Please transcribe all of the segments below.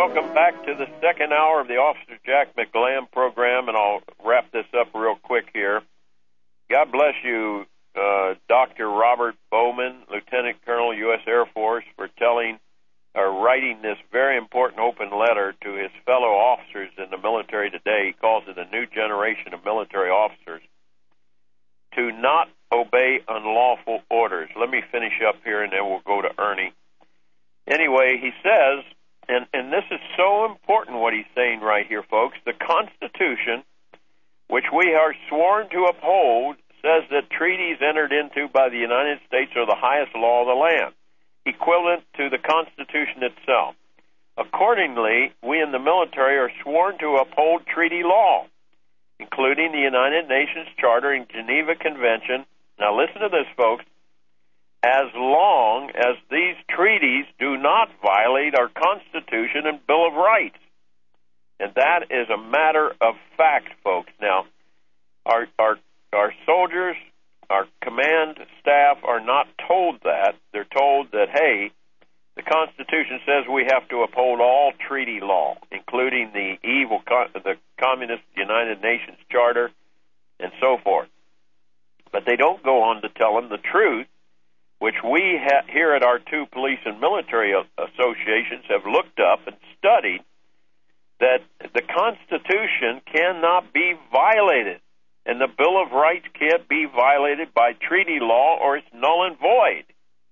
welcome back to the second hour of the Officer Jack McGlam program, and I'll wrap this up real quick here. God bless you, Dr. Robert Bowman, Lieutenant Colonel, U.S. Air Force, for writing this very important open letter to his fellow officers in the military today. He calls it a new generation of military officers to not obey unlawful orders. Let me finish up here, and then we'll go to Ernie. Anyway, he says, and this is so important what he's saying right here, folks, the Constitution, which we are sworn to uphold, says that treaties entered into by the United States are the highest law of the land, equivalent to the Constitution itself. Accordingly, we in the military are sworn to uphold treaty law, including the United Nations Charter and Geneva Convention. Now listen to this, folks. As long as these treaties do not violate our Constitution and Bill of Rights. And that is a matter of fact, folks. Now, our soldiers, our command staff are not told that. They're told that, hey, the Constitution says we have to uphold all treaty law, including the the Communist United Nations Charter and so forth. But they don't go on to tell them the truth, which we here at our two police and military associations have looked up and studied, that the Constitution cannot be violated, and the Bill of Rights can't be violated by treaty law, or it's null and void.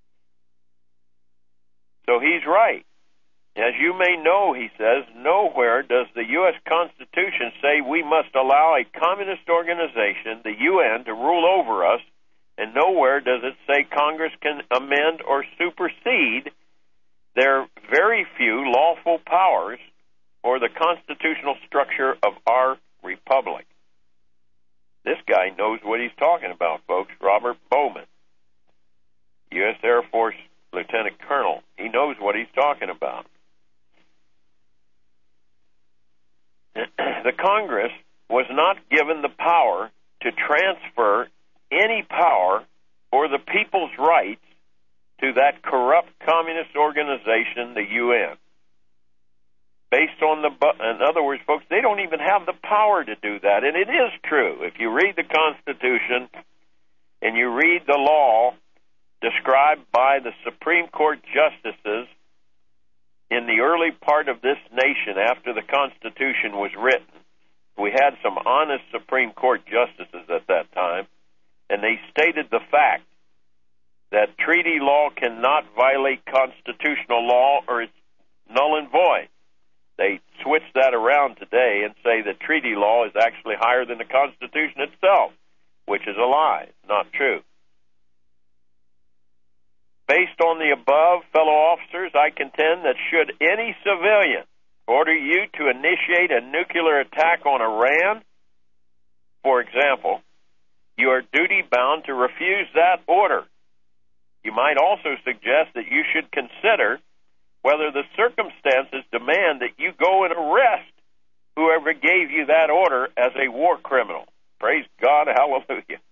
So he's right. As you may know, he says, nowhere does the U.S. Constitution say we must allow a communist organization, the UN, to rule over us, and nowhere does it say Congress can amend or supersede their very few lawful powers or the constitutional structure of our republic. This guy knows what he's talking about, folks. Robert Bowman, U.S. Air Force Lieutenant Colonel. He knows what he's talking about. The Congress was not given the power to transfer any power or the people's rights to that corrupt communist organization, the UN. Based on in other words, folks, they don't even have the power to do that. And it is true. If you read the Constitution and you read the law described by the Supreme Court justices in the early part of this nation after the Constitution was written, we had some honest Supreme Court justices at that time, and they stated the fact that treaty law cannot violate constitutional law or it's null and void. They switch that around today and say that treaty law is actually higher than the Constitution itself, which is a lie, not true. Based on the above, fellow officers, I contend that should any civilian order you to initiate a nuclear attack on Iran, for example, you are duty-bound to refuse that order. You might also suggest that you should consider whether the circumstances demand that you go and arrest whoever gave you that order as a war criminal. Praise God, hallelujah.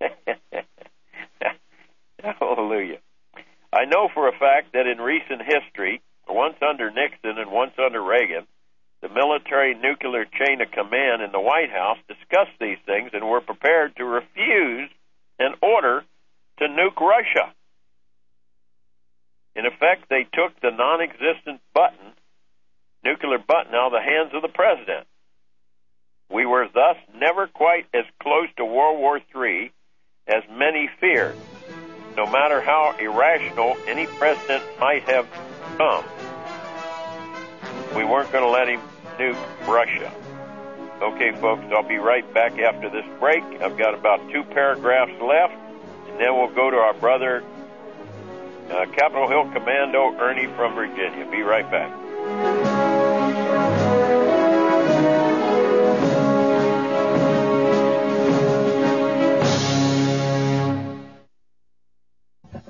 Hallelujah. I know for a fact that in recent history, once under Nixon and once under Reagan, the military nuclear chain of command in the White House discussed these things and were prepared to refuse an order to nuke Russia. In effect, they took the non-existent nuclear button, out of the hands of the president. We were thus never quite as close to World War III as many feared, no matter how irrational any president might have come. We weren't going to let him nuke Russia. Okay, folks, I'll be right back after this break. I've got about 2 paragraphs left, and then we'll go to our brother, Capitol Hill Commando Ernie from Virginia. Be right back.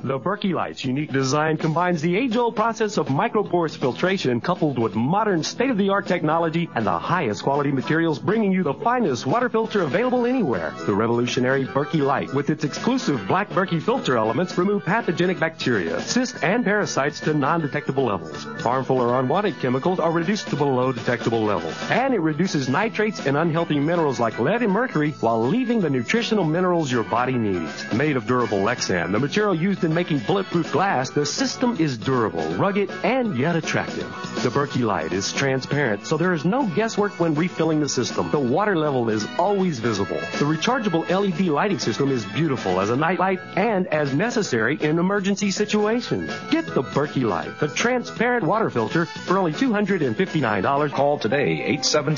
The Berkey Light's unique design combines the age-old process of microporous filtration coupled with modern state-of-the-art technology and the highest quality materials, bringing you the finest water filter available anywhere. The revolutionary Berkey Light, with its exclusive black Berkey filter elements, remove pathogenic bacteria, cysts, and parasites to non-detectable levels. Harmful or unwanted chemicals are reduced to below detectable levels. And it reduces nitrates and unhealthy minerals like lead and mercury while leaving the nutritional minerals your body needs. Made of durable Lexan, the material used in making bulletproof glass, the system is durable, rugged, and yet attractive. The Berkey Light is transparent, so there is no guesswork when refilling the system. The water level is always visible. The rechargeable LED lighting system is beautiful as a night light and as necessary in emergency situations. Get the Berkey Light, the transparent water filter, for only $259. Call today,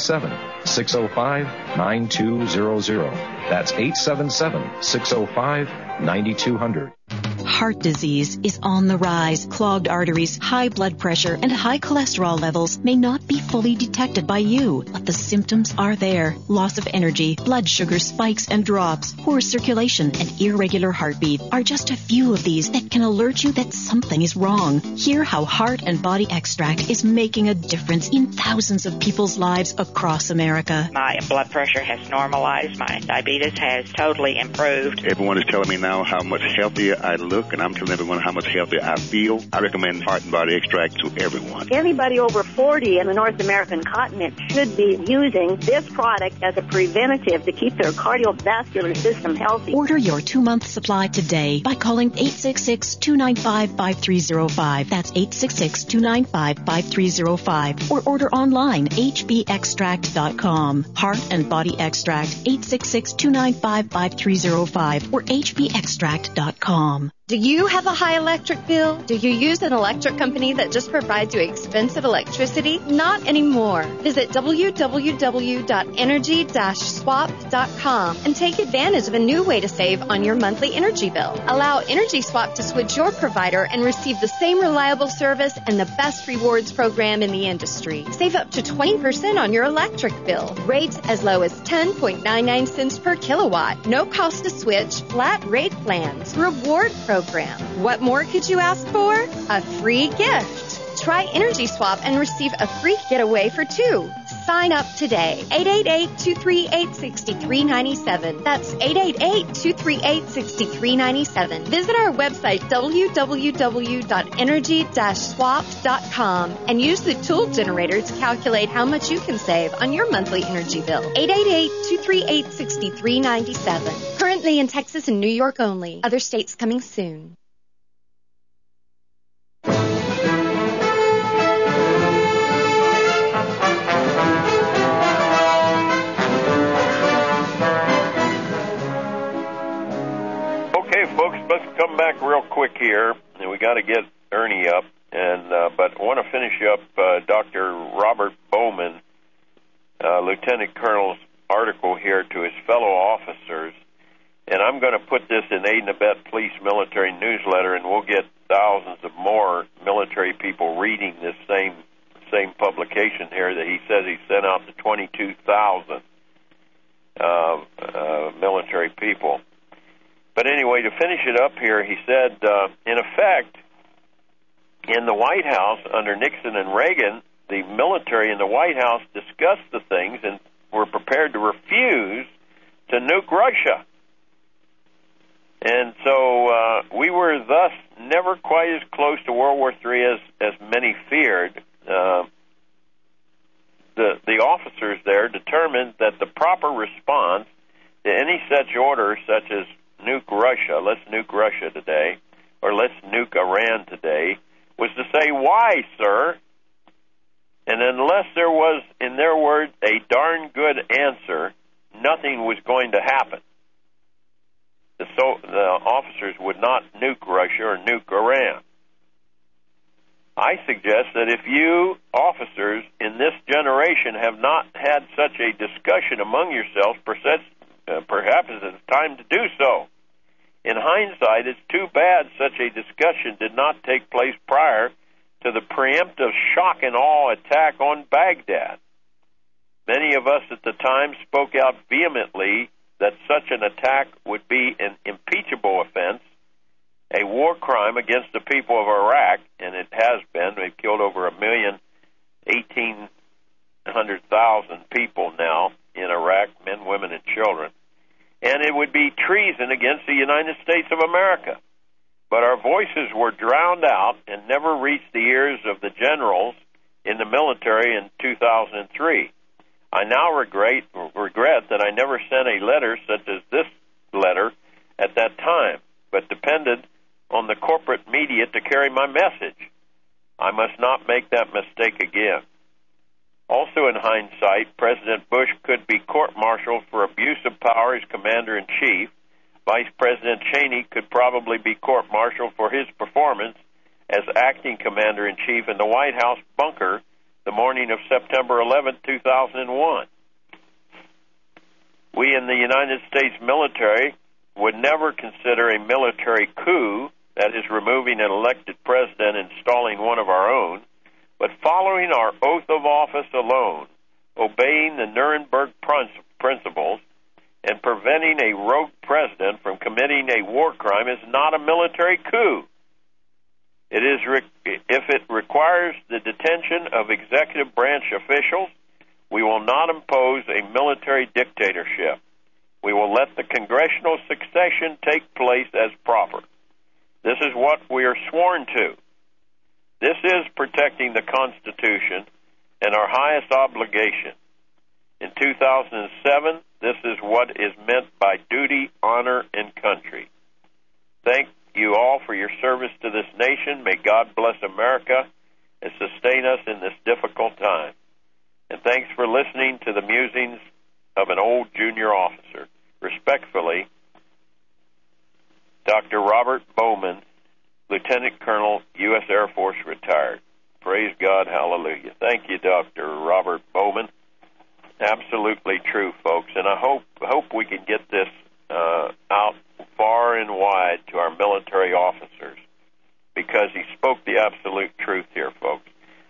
877-605-9200. That's 877-605-9200. Heart disease is on the rise. Clogged arteries, high blood pressure, and high cholesterol levels may not be fully detected by you, but the symptoms are there. Loss of energy, blood sugar spikes and drops, poor circulation, and irregular heartbeat are just a few of these that can alert you that something is wrong. Hear how Heart and Body Extract is making a difference in thousands of people's lives across America. My blood pressure has normalized. My diabetes has totally improved. Everyone is telling me now how much healthier I look, and I'm telling everyone how much healthier I feel. I recommend Heart and Body Extract to everyone. Anybody over 40 in the North American continent should be using this product as a preventative to keep their cardiovascular system healthy. Order your 2-month supply today by calling 866-295-5305. That's 866-295-5305. Or order online, hbextract.com. Heart and Body Extract, 866-295-5305 or hbextract.com. Do you have a high electric bill? Do you use an electric company that just provides you expensive electricity? Not anymore. Visit www.energy-swap.com and take advantage of a new way to save on your monthly energy bill. Allow Energy Swap to switch your provider and receive the same reliable service and the best rewards program in the industry. Save up to 20% on your electric bill. Rates as low as 10.99 cents per kilowatt. No cost to switch. Flat rate plans. Reward program. What more could you ask for? A free gift. Try Energy Swap and receive a free getaway for 2. Sign up today. 888-238-6397. That's 888-238-6397. Visit our website, www.energy-swap.com, and use the tool generator to calculate how much you can save on your monthly energy bill. 888-238-6397. Currently in Texas and New York only. Other states coming soon. Folks, let's come back real quick here, and we got to get Ernie up. But I want to finish up Dr. Robert Bowman, Lieutenant Colonel's article here to his fellow officers, and I'm going to put this in Aid and Abet Police Military Newsletter, and we'll get thousands of more military people reading this same publication here that he says he sent out to 22,000 military people. But anyway, to finish it up here, he said, in effect, in the White House under Nixon and Reagan, the military in the White House discussed the things and were prepared to refuse to nuke Russia. And so we were thus never quite as close to World War III as many feared. The officers there determined that the proper response to any such order, such as nuke Russia, let's nuke Russia today, or let's nuke Iran today, was to say, why, sir? And unless there was, in their words, a darn good answer, nothing was going to happen. The officers would not nuke Russia or nuke Iran. I suggest that if you officers in this generation have not had such a discussion among yourselves, perhaps it's time to do so. In hindsight, it's too bad such a discussion did not take place prior to the preemptive shock and awe attack on Baghdad. Many of us at the time spoke out vehemently that such an attack would be an impeachable offense, a war crime crime against the people of Iraq, and it has been. They've killed over 1,800,000 people now in Iraq, men, women, and children. And it would be treason against the United States of America. But our voices were drowned out and never reached the ears of the generals in the military in 2003. I now regret that I never sent a letter such as this letter at that time, but depended on the corporate media to carry my message. I must not make that mistake again. Also in hindsight, President Bush could be court-martialed for abuse of power as commander-in-chief. Vice President Cheney could probably be court-martialed for his performance as acting commander-in-chief in the White House bunker the morning of September 11, 2001. We in the United States military would never consider a military coup, that is, removing an elected president and installing one of our own, but following our oath of office alone, obeying the Nuremberg principles, and preventing a rogue president from committing a war crime is not a military coup. It is if it requires the detention of executive branch officials, we will not impose a military dictatorship. We will let the congressional succession take place as proper. This is what we are sworn to. This is protecting the Constitution and our highest obligation. In 2007, this is what is meant by duty, honor, and country. Thank you all for your service to this nation. May God bless America and sustain us in this difficult time. And thanks for listening to the musings of an old junior officer. Respectfully, Dr. Robert Bowman, Lieutenant Colonel, U.S. Air Force, retired. Praise God, hallelujah. Thank you, Dr. Robert Bowman. Absolutely true, folks. And I hope we can get this out far and wide to our military officers, because he spoke the absolute truth here, folks.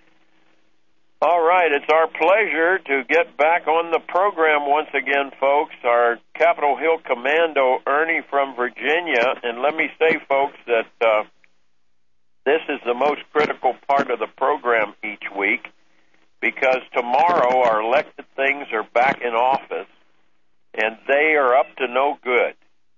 All right, it's our pleasure to get back on the program once again, folks. Our Capitol Hill Commando, Ernie from Virginia. And let me say, folks, that this is the most critical part of the program each week, because tomorrow our elected things are back in office, and they are up to no good.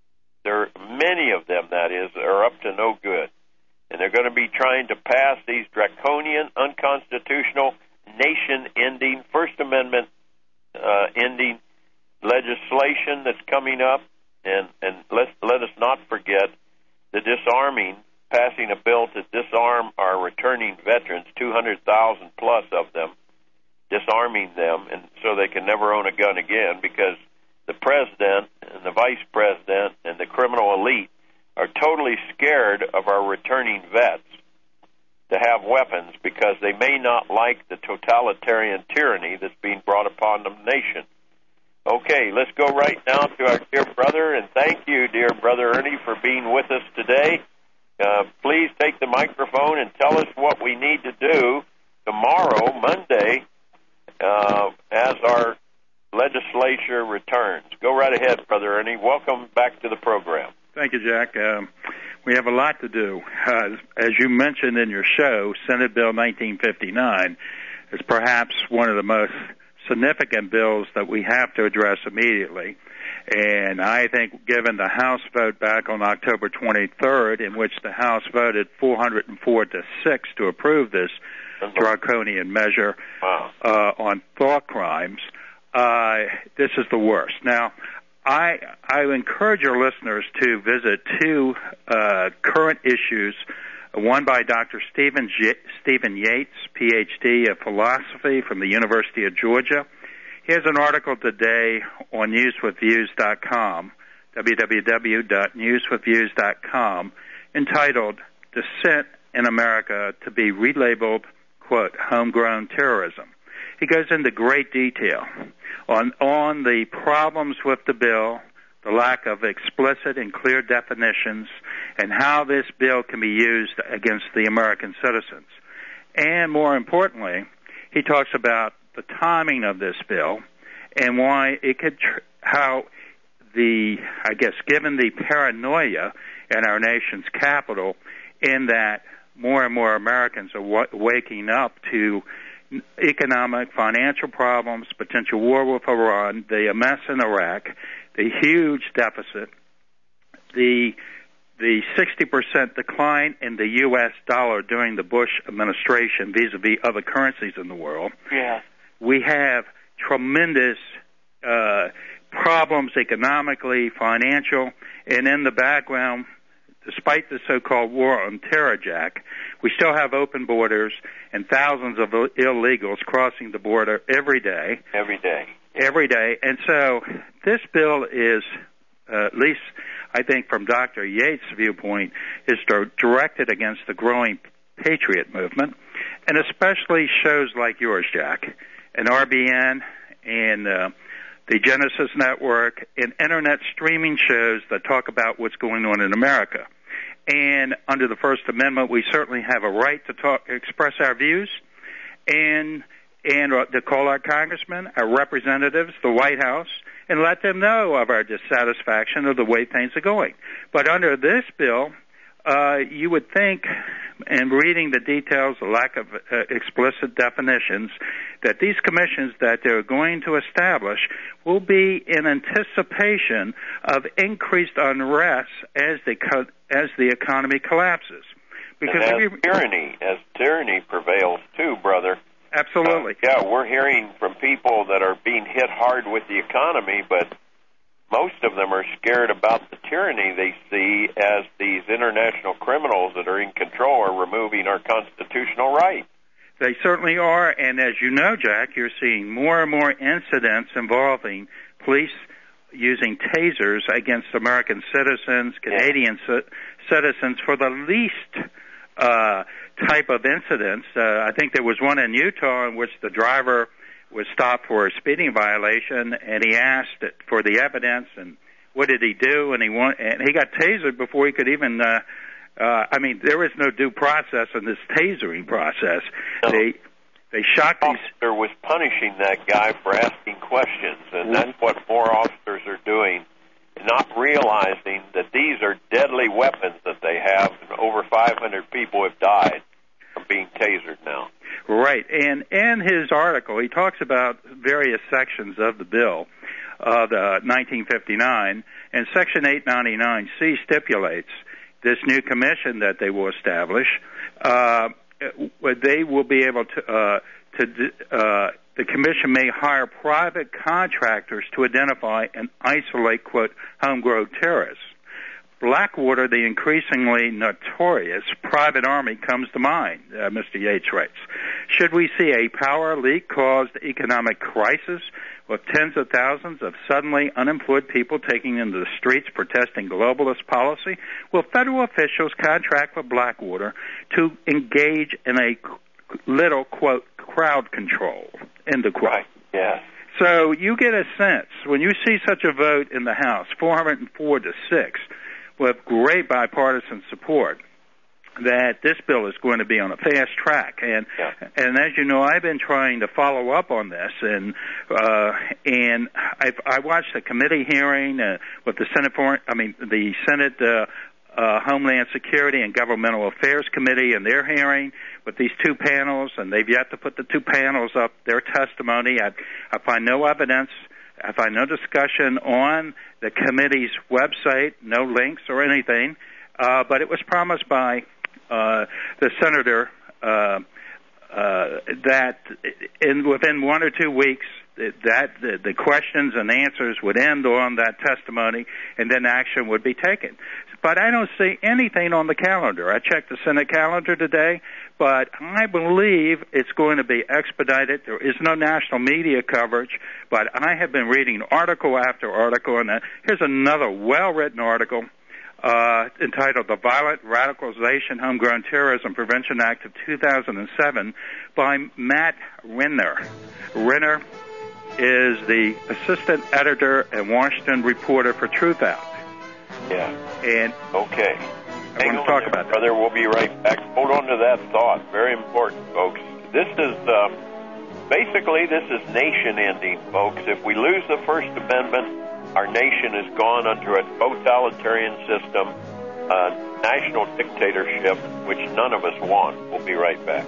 Many of them, that is, are up to no good. And they're going to be trying to pass these draconian, unconstitutional, nation-ending, First Amendment-ending legislation that's coming up. And let us not forget the disarming, passing a bill to disarm our returning veterans, 200,000 plus of them, disarming them, and so they can never own a gun again, because the president and the vice president and the criminal elite are totally scared of our returning vets to have weapons, because they may not like the totalitarian tyranny that's being brought upon the nation. Okay, let's go right now to our dear brother, and thank you, dear brother Ernie, for being with us today. Please take the microphone and tell us what we need to do tomorrow, Monday, as our legislature returns. Go right ahead, Brother Ernie. Welcome back to the program. Thank you, Jack. We have a lot to do. As you mentioned in your show, Senate Bill 1959 is perhaps one of the most significant bills that we have to address immediately. And I think, given the House vote back on October 23rd, in which the House voted 404 to 6 to approve this draconian measure on thought crimes, this is the worst. Now, I encourage your listeners to visit two current issues, one by Dr. Stephen Yates, Ph.D. of philosophy from the University of Georgia. He has an article today on newswithviews.com, www.newswithviews.com, entitled Dissent in America to be Relabeled, quote, Homegrown Terrorism. He goes into great detail on the problems with the bill, the lack of explicit and clear definitions, and how this bill can be used against the American citizens. And more importantly, he talks about the timing of this bill and why it could, given the paranoia in our nation's capital, in that more and more Americans are waking up to economic, financial problems, potential war with Iran, the mess in Iraq, the huge deficit, the 60% decline in the U.S. dollar during the Bush administration vis-a-vis other currencies in the world. Yeah. We have tremendous problems economically, financial, and in the background, despite the so-called war on terror, Jack, we still have open borders and thousands of illegals crossing the border every day. Every day. Every day. And so this bill is, at least I think from Dr. Yates' viewpoint, is directed against the growing patriot movement, and especially shows like yours, Jack, and RBN and the Genesis Network and Internet streaming shows that talk about what's going on in America. And under the First Amendment, we certainly have a right to express our views and to call our congressmen, our representatives, the White House, and let them know of our dissatisfaction of the way things are going. But under this bill, you would think, in reading the details, the lack of explicit definitions, that these commissions that they're going to establish will be in anticipation of increased unrest as the economy collapses. Because as tyranny prevails too, brother. Absolutely. We're hearing from people that are being hit hard with the economy, but most of them are scared about the tyranny they see as these international criminals that are in control are removing our constitutional rights. They certainly are, and as you know, Jack, you're seeing more and more incidents involving police using tasers against American citizens, Canadian citizens, for the least type of incidents. I think there was one in Utah in which the driver was stopped for a speeding violation, and he asked for the evidence, and what did he do? And he got tasered before he could even. There is no due process in this tasering process. No. They shot these. The officer was punishing that guy for asking questions, and that's what more officers are doing, not realizing that these are deadly weapons that they have, and over 500 people have died from being tasered now. Right, and in his article, he talks about various sections of the bill, the 1959, and Section 899C stipulates this new commission that they will establish. They will be able to the commission may hire private contractors to identify and isolate, quote, homegrown terrorists. Blackwater, the increasingly notorious private army, comes to mind, Mr. Yates writes. Should we see a power leak cause economic crisis with tens of thousands of suddenly unemployed people taking into the streets protesting globalist policy? Will federal officials contract with Blackwater to engage in a little, quote, crowd control, end of quote? Right. Yeah. So you get a sense, when you see such a vote in the House, 404 to 6, with great bipartisan support, that this bill is going to be on a fast track. And as you know, I've been trying to follow up on this, and I watched a committee hearing with the Senate Homeland Security and Governmental Affairs Committee, and their hearing with these two panels, and they've yet to put the two panels up their testimony. I find no evidence. I find no discussion on the committee's website, no links or anything, but it was promised by the senator that within 1 or 2 weeks that the questions and answers would end on that testimony, and then action would be taken. But I don't see anything on the calendar. I checked the Senate calendar today, but I believe it's going to be expedited. There is no national media coverage, but I have been reading article after article, and here's another well-written article entitled The Violent Radicalization, Homegrown Terrorism Prevention Act of 2007 by Matt Renner. Renner is the assistant editor and Washington reporter for Truthout. Yeah. And okay. I want to talk about that. Brother, we'll be right back. Hold on to that thought. Very important, folks. This is basically nation ending, folks. If we lose the First Amendment, our nation is gone under a totalitarian system a national dictatorship, which none of us want. We'll be right back.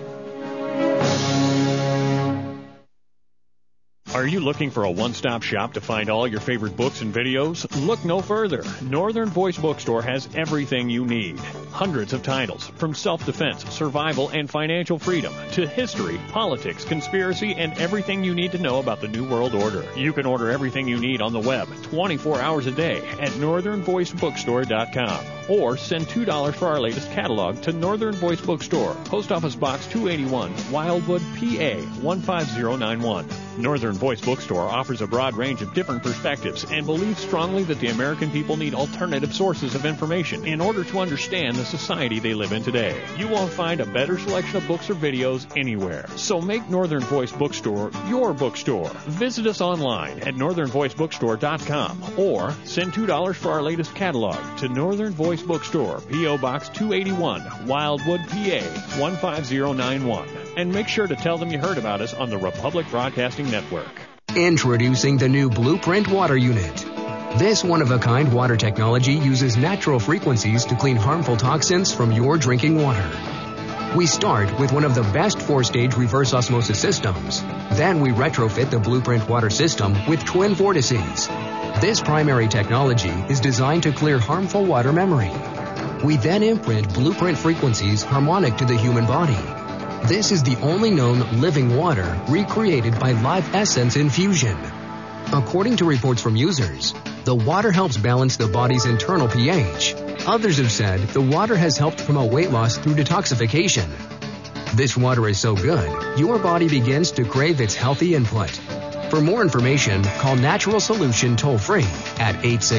Are you looking for a one-stop shop to find all your favorite books and videos? Look no further. Northern Voice Bookstore has everything you need. Hundreds of titles, from self-defense, survival, and financial freedom, to history, politics, conspiracy, and everything you need to know about the New World Order. You can order everything you need on the web 24 hours a day at northernvoicebookstore.com. Or send $2 for our latest catalog to Northern Voice Bookstore, Post Office Box 281, Wildwood, PA 15091. Northern Voice Bookstore offers a broad range of different perspectives and believes strongly that the American people need alternative sources of information in order to understand the society they live in today. You won't find a better selection of books or videos anywhere. So make Northern Voice Bookstore your bookstore. Visit us online at northernvoicebookstore.com or send $2 for our latest catalog to Northern Voice Bookstore, P.O. Box 281, Wildwood, PA 15091. And make sure to tell them you heard about us on the Republic Broadcasting Network. Introducing the new Blueprint Water Unit. This one-of-a-kind water technology uses natural frequencies to clean harmful toxins from your drinking water. We start with one of the best 4-stage reverse osmosis systems. Then we retrofit the Blueprint water system with twin vortices. This primary technology is designed to clear harmful water memory. We then imprint Blueprint frequencies harmonic to the human body. This is the only known living water recreated by Live Essence infusion. According to reports from users, the water helps balance the body's internal pH. Others have said the water has helped promote weight loss through detoxification. This water is so good, your body begins to crave its healthy input. For more information, call Natural Solution toll-free at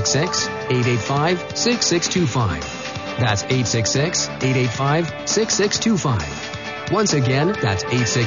866-885-6625. That's 866-885-6625. Once again, that's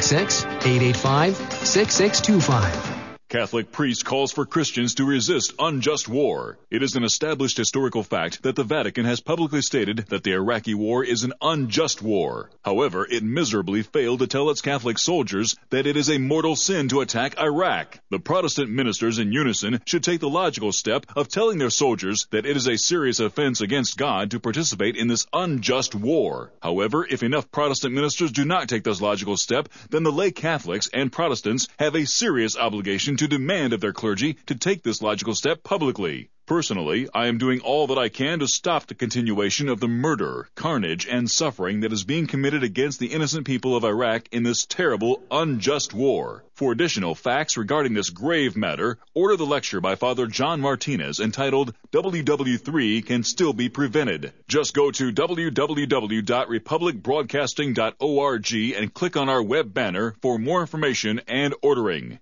866-885-6625. Catholic priest calls for Christians to resist unjust war. It is an established historical fact that the Vatican has publicly stated that the Iraqi war is an unjust war. However, it miserably failed to tell its Catholic soldiers that it is a mortal sin to attack Iraq. The Protestant ministers in unison should take the logical step of telling their soldiers that it is a serious offense against God to participate in this unjust war. However, if enough Protestant ministers do not take this logical step, then the lay Catholics and Protestants have a serious obligation to demand of their clergy to take this logical step publicly. Personally, I am doing all that I can to stop the continuation of the murder, carnage, and suffering that is being committed against the innocent people of Iraq in this terrible, unjust war. For additional facts regarding this grave matter, order the lecture by Father John Martinez entitled WW3 Can Still Be Prevented. Just go to www.republicbroadcasting.org and click on our web banner for more information and ordering.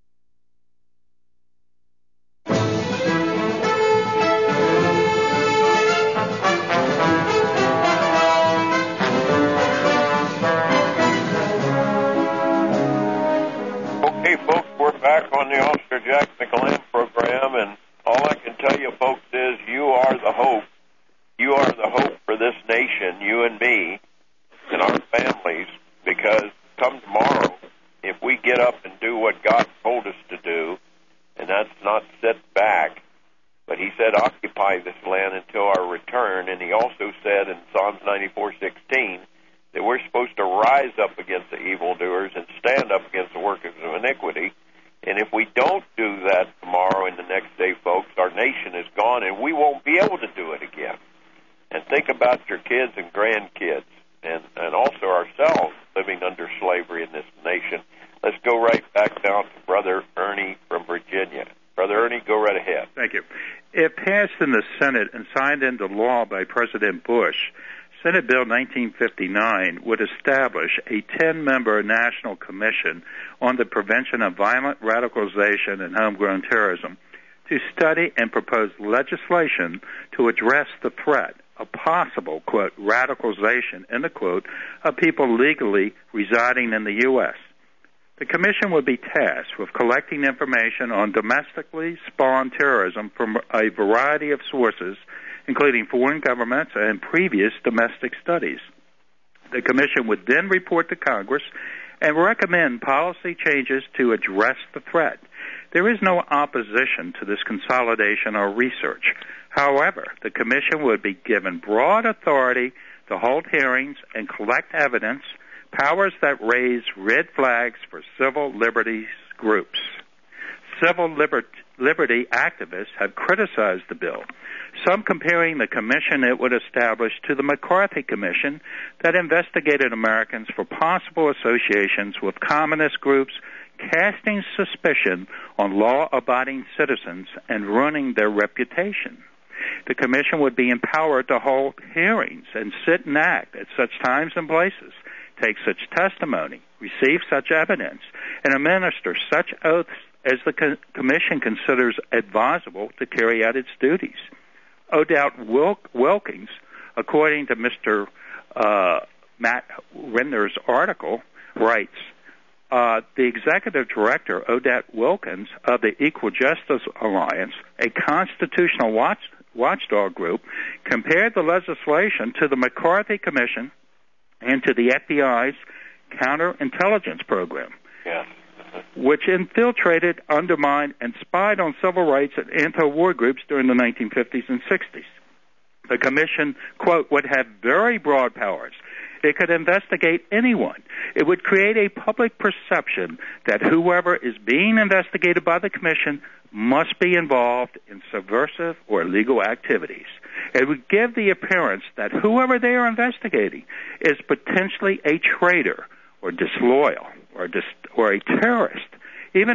Back on the Officer Jack McLam program, and all I can tell you, folks, is you are the hope. You are the hope for this nation, you and me, and our families, because come tomorrow, if we get up and do what God told us to do, and that's not sit back, but he said occupy this land until our return, and he also said in Psalms 94:16 that we're supposed to rise up against the evildoers and stand up against the workers of iniquity. And if we don't do that tomorrow and the next day, folks, our nation is gone, and we won't be able to do it again. And think about your kids and grandkids, and also ourselves living under slavery in this nation. Let's go right back down to Brother Ernie from Virginia. Brother Ernie, go right ahead. Thank you. If passed in the Senate and signed into law by President Bush, Senate Bill 1959 would establish a 10-member national commission on the prevention of violent radicalization and homegrown terrorism to study and propose legislation to address the threat of possible, quote, radicalization, end of quote, of people legally residing in the U.S. The commission would be tasked with collecting information on domestically spawned terrorism from a variety of sources, including foreign governments and previous domestic studies. The commission would then report to Congress and recommend policy changes to address the threat. There is no opposition to this consolidation or research. However, the Commission would be given broad authority to hold hearings and collect evidence, powers that raise red flags for civil liberties groups. Civil liberty activists have criticized the bill, some comparing the commission it would establish to the McCarthy Commission that investigated Americans for possible associations with communist groups, casting suspicion on law-abiding citizens and ruining their reputation. The commission would be empowered to hold hearings and sit and act at such times and places, take such testimony, receive such evidence, and administer such oaths as the commission considers advisable to carry out its duties. Odette Wilkins, according to Mr. Matt Render's article, writes, the executive director, Odette Wilkins, of the Equal Justice Alliance, a constitutional watchdog group, compared the legislation to the McCarthy Commission and to the FBI's counterintelligence program, which infiltrated, undermined, and spied on civil rights and anti-war groups during the 1950s and 60s. The commission, quote, would have very broad powers. It could investigate anyone. It would create a public perception that whoever is being investigated by the commission must be involved in subversive or illegal activities. It would give the appearance that whoever they are investigating is potentially a traitor or disloyal or a terrorist, even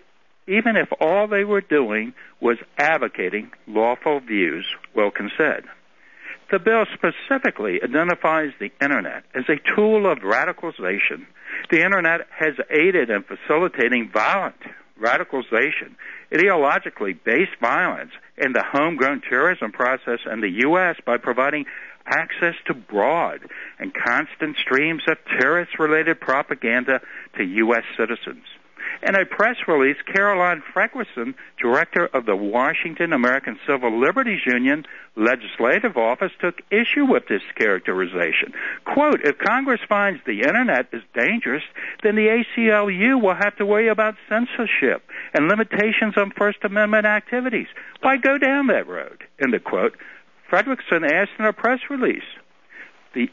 if all they were doing was advocating lawful views, Wilkins said. The bill specifically identifies the Internet as a tool of radicalization. The Internet has aided in facilitating violent radicalization, ideologically based violence, and the homegrown terrorism process in the U.S. by providing access to broad and constant streams of terrorist-related propaganda to U.S. citizens. In a press release, Caroline Fredrickson, director of the Washington American Civil Liberties Union Legislative Office, took issue with this characterization. Quote, if Congress finds the Internet is dangerous, then the ACLU will have to worry about censorship and limitations on First Amendment activities. Why go down that road? End of quote. Fredrickson asked in a press release. The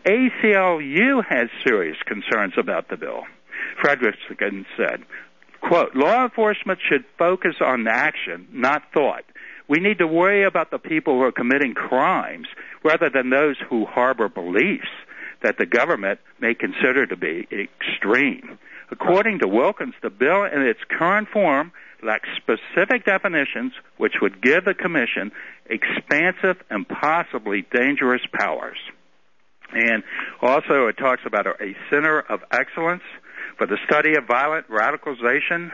ACLU has serious concerns about the bill. Fredrickson said, quote, law enforcement should focus on action, not thought. We need to worry about the people who are committing crimes rather than those who harbor beliefs that the government may consider to be extreme. According to Wilkins, the bill in its current form lacks specific definitions which would give the Commission expansive and possibly dangerous powers. And also it talks about a center of excellence for the study of violent radicalization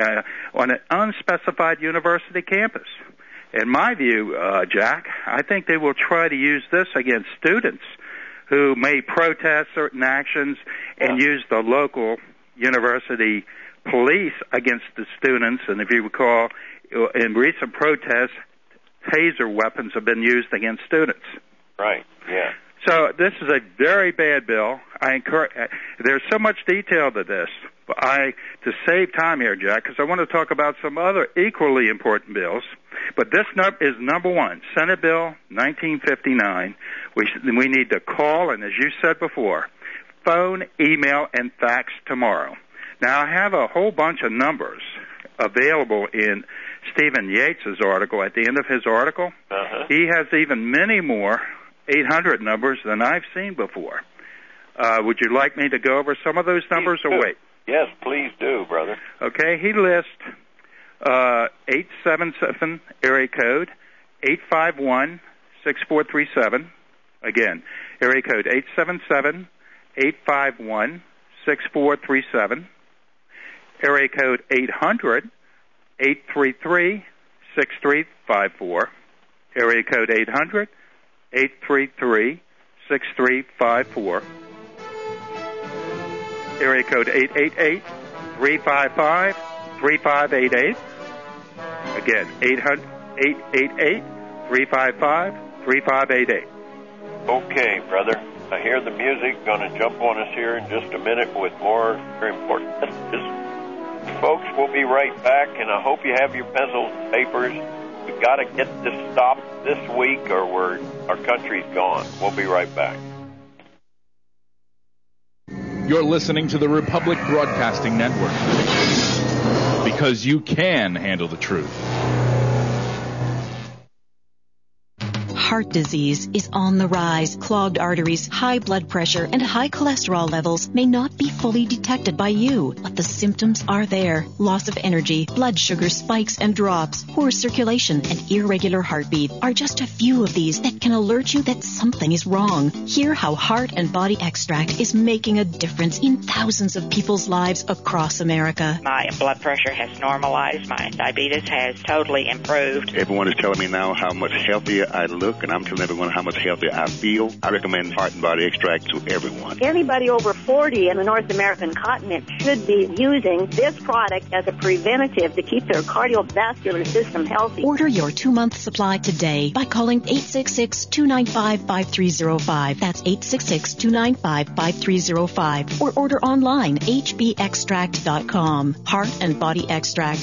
on an unspecified university campus. In my view, Jack, I think they will try to use this against students who may protest certain actions and use the local university police against the students. And if you recall, in recent protests, taser weapons have been used against students. Right, yeah. So this is a very bad bill. There's so much detail to this. But to save time here, Jack, because I want to talk about some other equally important bills. But this is number one, Senate Bill 1959. We need to call, and as you said before, phone, email, and fax tomorrow. Now, I have a whole bunch of numbers available in Stephen Yates's article. At the end of his article, he has even many more 800 numbers than I've seen before. Would you like me to go over some of those numbers or wait? Yes, please do, brother. Okay, he lists 877 area code 851-6437. Again, area code 877-851-6437. Area code 800-833-6354. Area code 800-833-6354. Area code 888-355-3588. Again, 888-355-3588. Okay, brother. I hear the music. Going to jump on us here in just a minute with more very important messages. folks. We'll be right back, and I hope you have your pencils and papers. We've got to get this stopped this week, or our country's gone. We'll be right back. You're listening to the Republic Broadcasting Network, because you can handle the truth. Heart disease is on the rise. Clogged arteries, high blood pressure, and high cholesterol levels may not be fully detected by you, but the symptoms are there. Loss of energy, blood sugar spikes and drops, poor circulation, and irregular heartbeat are just a few of these that can alert you that something is wrong. Hear how Heart and Body Extract is making a difference in thousands of people's lives across America. My blood pressure has normalized. My diabetes has totally improved. Everyone is telling me now how much healthier I look, and I'm telling everyone how much healthier I feel. I recommend Heart and Body Extract to everyone. Anybody over 40 in the North American continent should be using this product as a preventative to keep their cardiovascular system healthy. Order your 2-month supply today by calling 866-295-5305. That's 866-295-5305. Or order online, hbextract.com. Heart and Body Extract,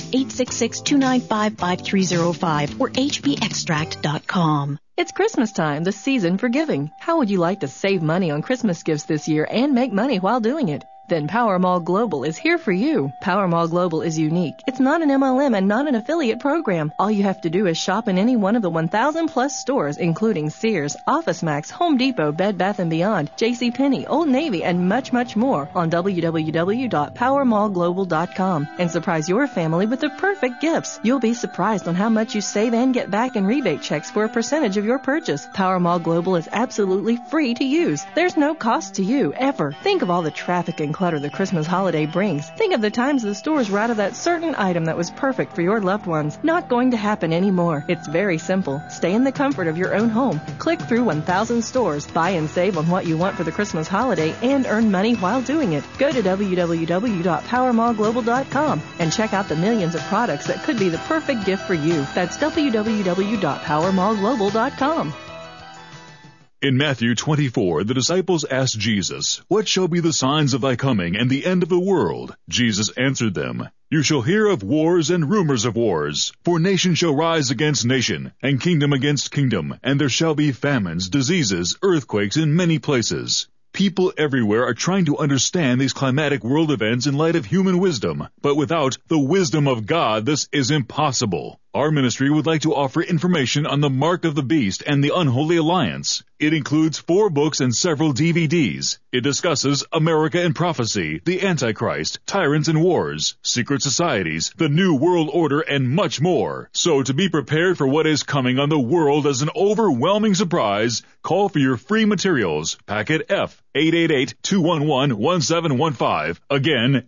866-295-5305 or hbextract.com. It's Christmas time, the season for giving. How would you like to save money on Christmas gifts this year and make money while doing it? Then Power Mall Global is here for you. Power Mall Global is unique. It's not an MLM and not an affiliate program. All you have to do is shop in any one of the 1,000 plus stores, including Sears, OfficeMax, Home Depot, Bed Bath & Beyond, JCPenney, Old Navy, and much, much more on www.powermallglobal.com and surprise your family with the perfect gifts. You'll be surprised on how much you save and get back in rebate checks for a percentage of your purchase. Power Mall Global is absolutely free to use. There's no cost to you, ever. Think of all the traffic and clutter the Christmas holiday brings. Think of the times the stores were out of that certain item that was perfect for your loved ones. Not going to happen anymore. It's very simple. Stay in the comfort of your own home. Click through 1,000 stores, buy and save on what you want for the Christmas holiday, and earn money while doing it. Go to www.powermallglobal.com and check out the millions of products that could be the perfect gift for you. That's www.powermallglobal.com. In Matthew 24, the disciples asked Jesus, "What shall be the signs of thy coming and the end of the world?" Jesus answered them, "You shall hear of wars and rumors of wars. For nation shall rise against nation, and kingdom against kingdom, and there shall be famines, diseases, earthquakes in many places." People everywhere are trying to understand these climatic world events in light of human wisdom, but without the wisdom of God, this is impossible. Our ministry would like to offer information on the Mark of the Beast and the Unholy Alliance. It includes 4 books and several DVDs. It discusses America and Prophecy, the Antichrist, Tyrants and Wars, Secret Societies, the New World Order, and much more. So to be prepared for what is coming on the world as an overwhelming surprise, call for your free materials. Packet F, 888-211-1715. Again,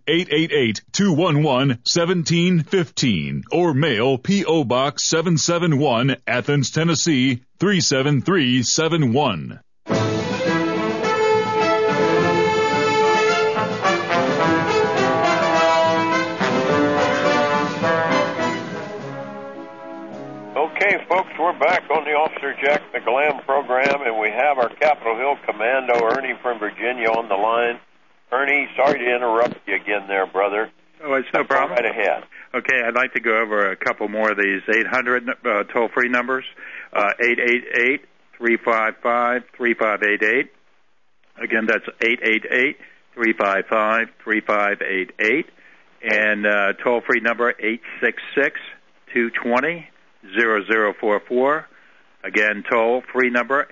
888-211-1715. Or mail P.O. Box 771, Athens, Tennessee, 37371. Okay, folks, we're back on the Officer Jack McGlam program, and we have our Capitol Hill Commando, Ernie from Virginia, on the line. Ernie, sorry to interrupt you again there, brother. Oh, it's no problem. Go right ahead. Okay, I'd like to go over a couple more of these 800 toll-free numbers, 888-355-3588. Again, that's 888-355-3588. And toll-free number 866-220-0044. Again, toll-free number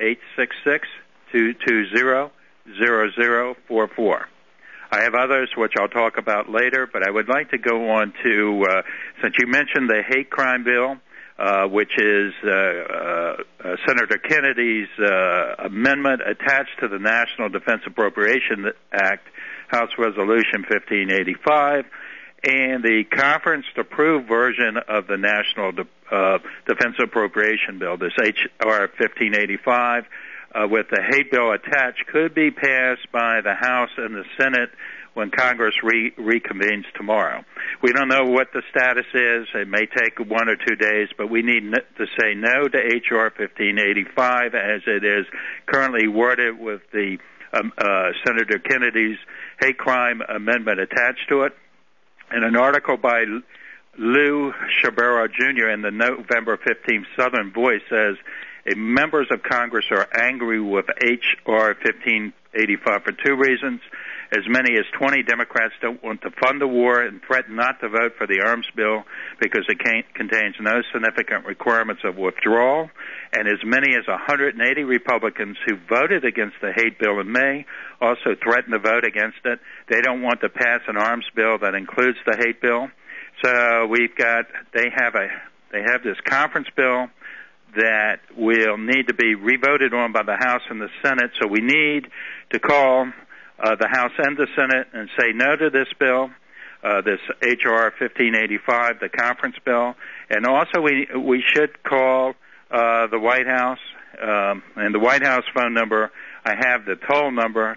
866-220-0044. I have others which I'll talk about later, but I would like to go on to, since you mentioned the hate crime bill, which is Senator Kennedy's amendment attached to the National Defense Appropriation Act, House Resolution 1585, and the conference-approved version of the National Defense Appropriation Bill, this H.R. 1585, with the hate bill attached, could be passed by the House and the Senate when Congress reconvenes tomorrow. We don't know what the status is. It may take 1 or 2 days, but we need to say no to H.R. 1585 as it is currently worded with the Senator Kennedy's hate crime amendment attached to it. And an article by Lou Shabero Jr. in the November 15th Southern Voice says, members of Congress are angry with H.R. 1585 for two reasons. As many as 20 Democrats don't want to fund the war and threaten not to vote for the arms bill because it contains no significant requirements of withdrawal. And as many as 180 Republicans who voted against the hate bill in May also threaten to vote against it. They don't want to pass an arms bill that includes the hate bill. So they have this conference bill that will need to be revoted on by the House and the Senate. So we need to call the House and the Senate and say no to this bill, this H.R. 1585, the conference bill. And also we should call the White House, and the White House phone number, I have the toll number,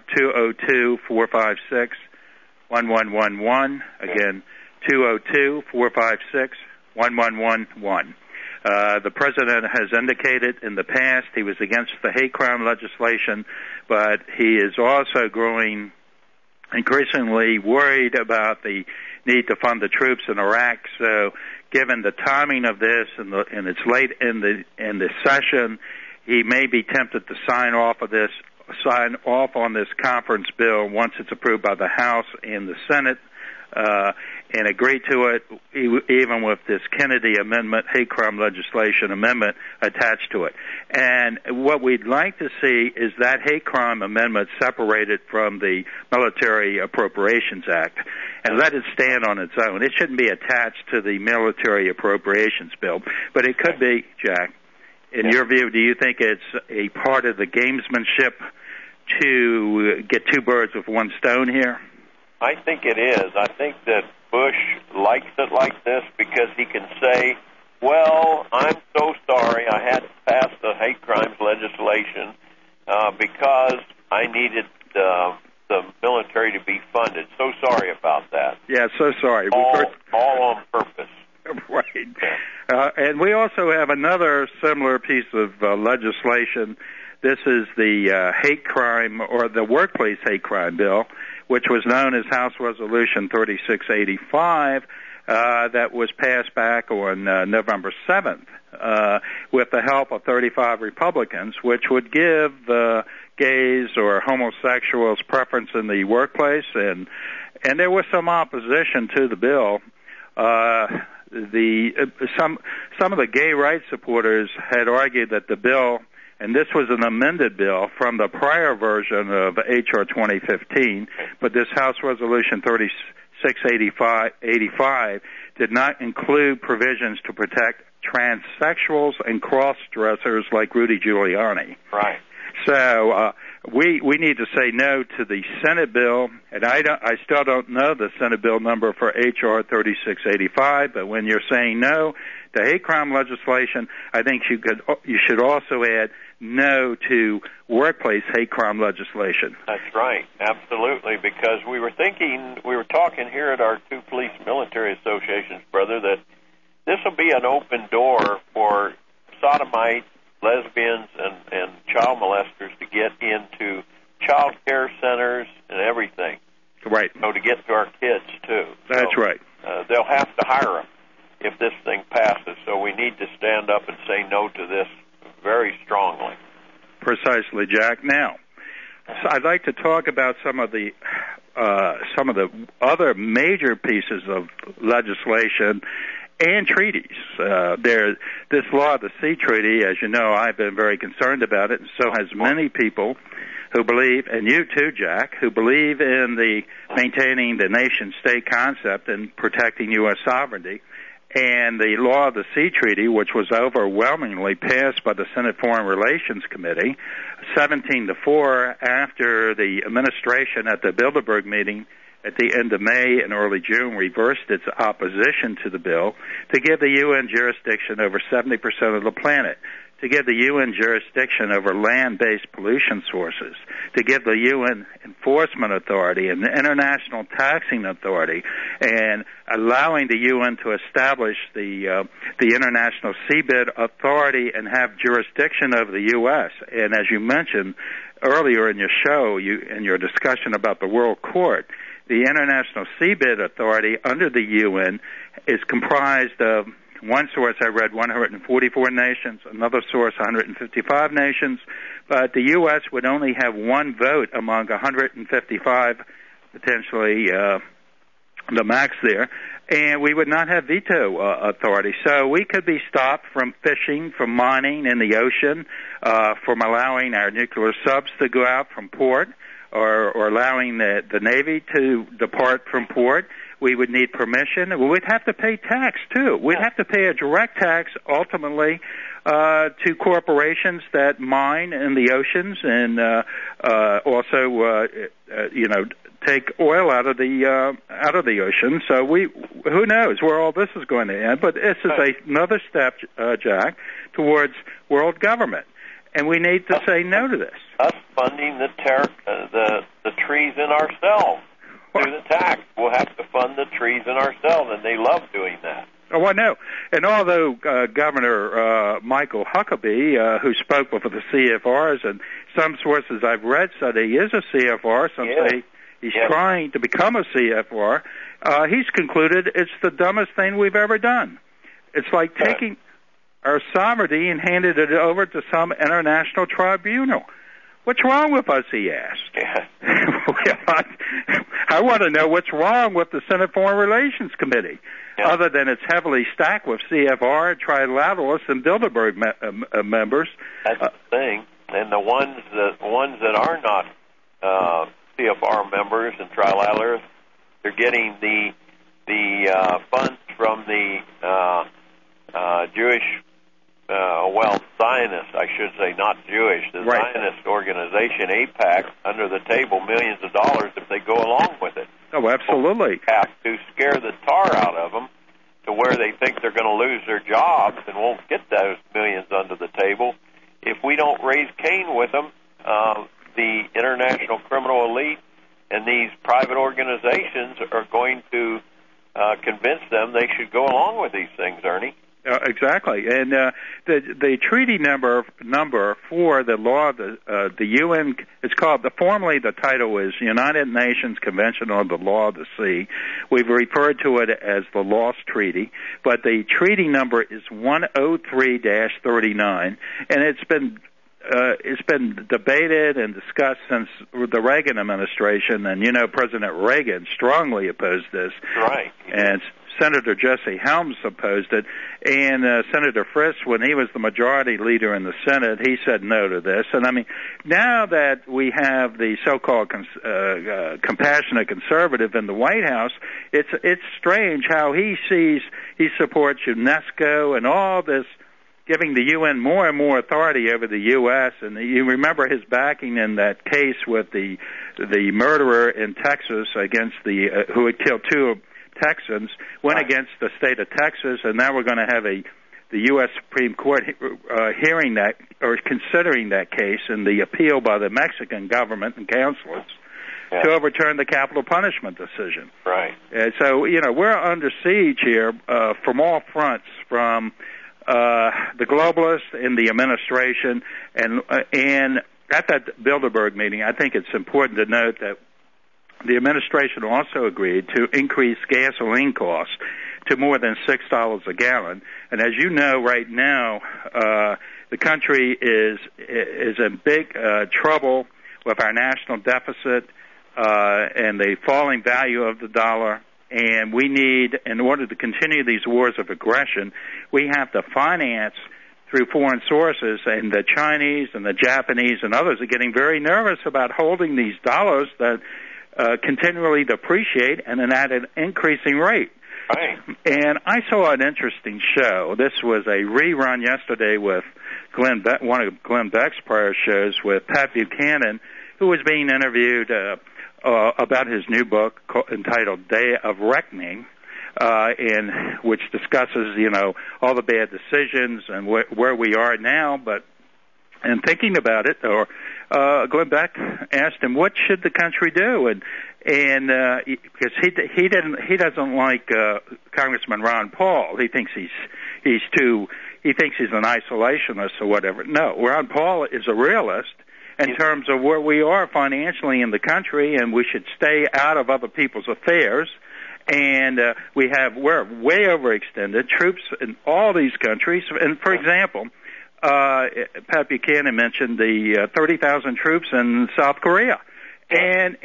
202-456-1111. Again, 202-456-1111. The President has indicated in the past he was against the hate crime legislation, but he is also growing increasingly worried about the need to fund the troops in Iraq. So given the timing of this and it's late in the session, he may be tempted to sign off on this conference bill once it's approved by the House and the Senate, and agree to it, even with this Kennedy amendment, hate crime legislation amendment attached to it. And what we'd like to see is that hate crime amendment separated from the Military Appropriations Act and let it stand on its own. It shouldn't be attached to the Military Appropriations Bill, but it could be, Jack. In your view, do you think it's a part of the gamesmanship to get two birds with one stone here? I think it is. I think that Bush likes it like this because he can say, well, I'm so sorry I had to pass the hate crimes legislation because I needed the military to be funded. So sorry about that. Yeah, so sorry. All on purpose. Right. And we also have another similar piece of legislation. This is the hate crime or the workplace hate crime bill, which was known as House Resolution 3685, that was passed back on November 7th with the help of 35 Republicans, which would give gays or homosexuals preference in the workplace. And there was some opposition to the bill. Some of the gay rights supporters had argued that the bill, and this was an amended bill from the prior version of H.R. 2015, but this House Resolution 3685 did not include provisions to protect transsexuals and cross-dressers like Rudy Giuliani. Right. So we need to say no to the Senate bill, and I still don't know the Senate bill number for H.R. 3685, but when you're saying no to hate crime legislation, I think you should also add no to workplace hate crime legislation. That's right, absolutely, because we were talking here at our two police military associations, brother, that this will be an open door for sodomites, lesbians, and child molesters to get into child care centers and everything. Right. To get to our kids, too. That's right. They'll have to hire them if this thing passes, so we need to stand up and say no to this very strongly. Precisely, Jack. Now, so I'd like to talk about some of the other major pieces of legislation and treaties. This Law of the Sea Treaty, as you know, I've been very concerned about it, and so has many people who believe, and you too, Jack, who believe in the maintaining the nation-state concept and protecting U.S. sovereignty. And the Law of the Sea Treaty, which was overwhelmingly passed by the Senate Foreign Relations Committee, 17-4, after the administration at the Bilderberg meeting at the end of May and early June reversed its opposition to the bill to give the UN jurisdiction over 70% of the planet, to give the UN jurisdiction over land-based pollution sources, to give the UN enforcement authority and the international taxing authority, and allowing the UN to establish the International Seabed Authority and have jurisdiction over the U.S. And as you mentioned earlier in your show, in your discussion about the World Court, the International Seabed Authority under the UN is comprised of, one source I read, 144 nations, another source 155 nations, but the U.S. would only have one vote among 155, potentially the max there, and we would not have veto authority. So we could be stopped from fishing, from mining in the ocean, from allowing our nuclear subs to go out from port, or allowing the Navy to depart from port. We would need permission. We'd have to pay tax, too. We'd have to pay a direct tax, ultimately, to corporations that mine in the oceans and also, take oil out of the ocean. So who knows where all this is going to end? But this is another step, Jack, towards world government, and we need to say no to this. Us funding the treason ourselves through the tax. We'll have to fund the treason ourselves, and they love doing that. Oh, I know. And although Governor Michael Huckabee, who spoke with the CFRs, and some sources I've read said he is a CFR, some say he's trying to become a CFR, he's concluded it's the dumbest thing we've ever done. It's like taking our sovereignty and handed it over to some international tribunal. What's wrong with us, he asked. I want to know what's wrong with the Senate Foreign Relations Committee, other than it's heavily stacked with CFR, trilateralists, and Bilderberg members. That's the thing. And the ones that are not CFR members and trilateralists, they're getting the funds from the Jewish, Zionists, I should say, not Jewish, the Zionist organization, AIPAC, under the table millions of dollars if they go along with it. Oh, absolutely. Have to scare the tar out of them to where they think they're going to lose their jobs and won't get those millions under the table. If we don't raise Cain with them, the international criminal elite and these private organizations are going to convince them they should go along with these things, Ernie. Exactly, and the treaty number for the law of the UN, it's called, formally the title is United Nations Convention on the Law of the Sea. We've referred to it as the Lost Treaty, but the treaty number is 103-39, and it's been debated and discussed since the Reagan administration, and President Reagan strongly opposed this. Right. And Senator Jesse Helms opposed it, and Senator Frist, when he was the majority leader in the Senate, he said no to this. And I mean, now that we have the so-called compassionate conservative in the White House, it's strange how he supports UNESCO and all this, giving the UN more and more authority over the U.S. And you remember his backing in that case with the murderer in Texas against who had killed two Texans, went against the state of Texas, and now we're going to have the U.S. Supreme Court hearing that, or considering that case, and the appeal by the Mexican government and consulate to overturn the capital punishment decision. Right. And so, we're under siege here from all fronts, from the globalists in the administration, and at that Bilderberg meeting, I think it's important to note that the administration also agreed to increase gasoline costs to more than $6 a gallon. And as you know, right now, the country is in big trouble with our national deficit and the falling value of the dollar. And we need, in order to continue these wars of aggression, we have to finance through foreign sources, and the Chinese and the Japanese and others are getting very nervous about holding these dollars that continually depreciate and at an increasing rate. Right. And I saw an interesting show. This was a rerun yesterday with one of Glenn Beck's prior shows with Pat Buchanan, who was being interviewed about his new book entitled Day of Reckoning, which discusses, all the bad decisions and where we are now. And thinking about it, Glenn Beck asked him, "What should the country do?" And because he doesn't like Congressman Ron Paul. He thinks he's an isolationist or whatever. No, Ron Paul is a realist, in terms of where we are financially in the country, and we should stay out of other people's affairs. And we're way overextended. Troops in all these countries. And for example, Pat Buchanan mentioned the 30,000 troops in South Korea, and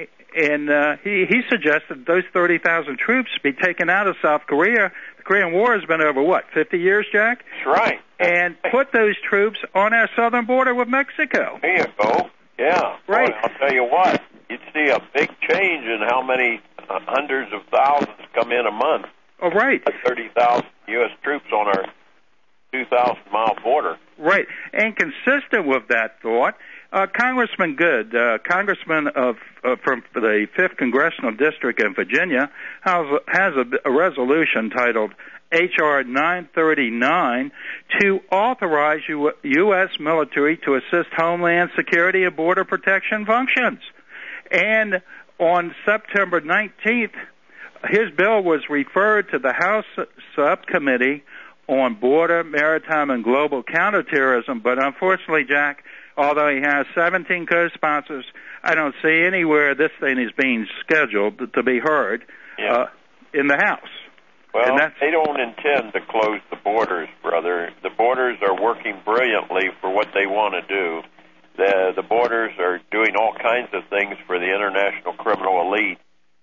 he suggested those 30,000 troops be taken out of South Korea. The Korean War has been over 50 years, Jack? That's right. And put those troops on our southern border with Mexico. There you go. Yeah. Right. Boy, I'll tell you what, you'd see a big change in how many hundreds of thousands come in a month. Oh, right. 30,000 U.S. troops on our 2,000-mile border. Right. And consistent with that thought, Congressman Good, congressman from the 5th Congressional District in Virginia, has a resolution titled H.R. 939 to authorize U.S. military to assist Homeland Security and border protection functions. And on September 19th, his bill was referred to the House Subcommittee on Border, Maritime, and Global Counterterrorism. But unfortunately, Jack, although he has 17 co-sponsors, I don't see anywhere this thing is being scheduled to be heard in the House. Well, they don't intend to close the borders, brother. The borders are working brilliantly for what they want to do. The borders are doing all kinds of things for the international criminal elite,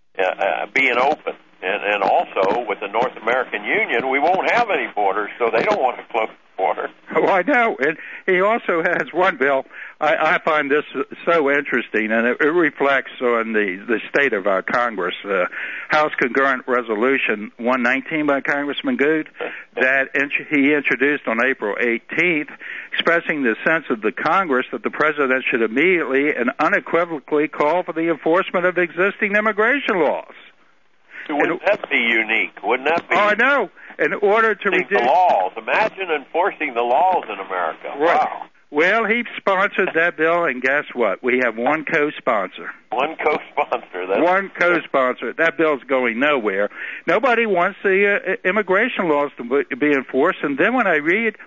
being open. And also, with the North American Union, we won't have any borders, so they don't want to close the border. Oh, I know. And he also has one bill. I find this so interesting, and it reflects on the state of our Congress. House Concurrent Resolution 119 by Congressman Good that he introduced on April 18th, expressing the sense of the Congress that the President should immediately and unequivocally call for the enforcement of existing immigration laws. Wouldn't that be unique? Wouldn't that be? Oh, I know. In order to reduce the laws, imagine enforcing the laws in America. Right. Wow. Well, he sponsored that bill, and guess what? We have one co-sponsor. One co-sponsor. One co-sponsor. That bill's going nowhere. Nobody wants the immigration laws to be enforced. And then when I read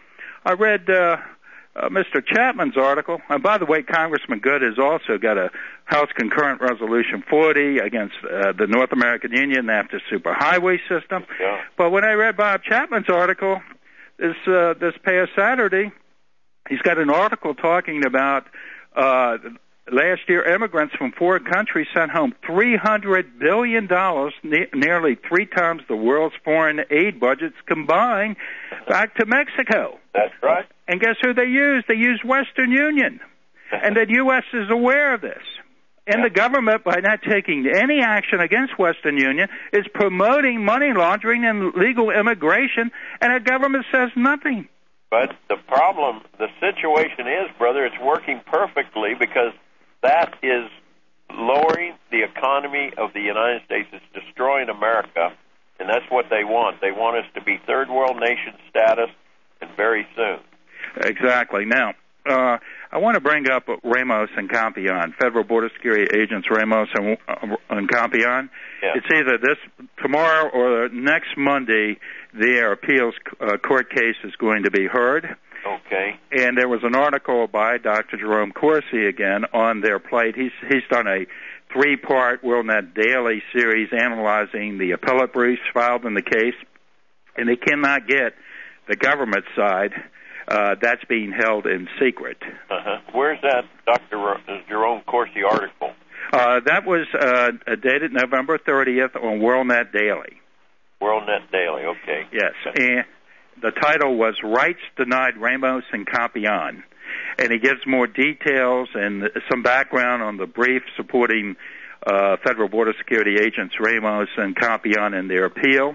Mr. Chapman's article, and by the way, Congressman Good has also got a House Concurrent Resolution 40 against the North American Union after superhighway system. Yeah. But when I read Bob Chapman's article this past Saturday, he's got an article talking about last year immigrants from 4 countries sent home $300 billion, nearly 3 times the world's foreign aid budgets combined, back to Mexico. That's right. And guess who they used? They used Western Union. And the U.S. is aware of this. And the government, by not taking any action against Western Union, is promoting money laundering and legal immigration, and the government says nothing. But the situation is, brother, it's working perfectly because that is lowering the economy of the United States. It's destroying America, and that's what they want. They want us to be third world nation status, and very soon. Exactly. Now, I want to bring up Ramos and Campion, Federal Border Security Agents Ramos and Campion. Yeah. It's either tomorrow or next Monday, their appeals court case is going to be heard. Okay. And there was an article by Dr. Jerome Corsi again on their plate. He's done a 3-part WorldNet Daily series analyzing the appellate briefs filed in the case, and they cannot get the government side. That's being held in secret. Where's that Dr. Jerome Corsi article? That was dated November 30th on WorldNet Daily. WorldNet Daily, okay. Yes, and the title was Rights Denied Ramos and Campion. And he gives more details and some background on the brief supporting Federal Border Security Agents Ramos and Campion in their appeal.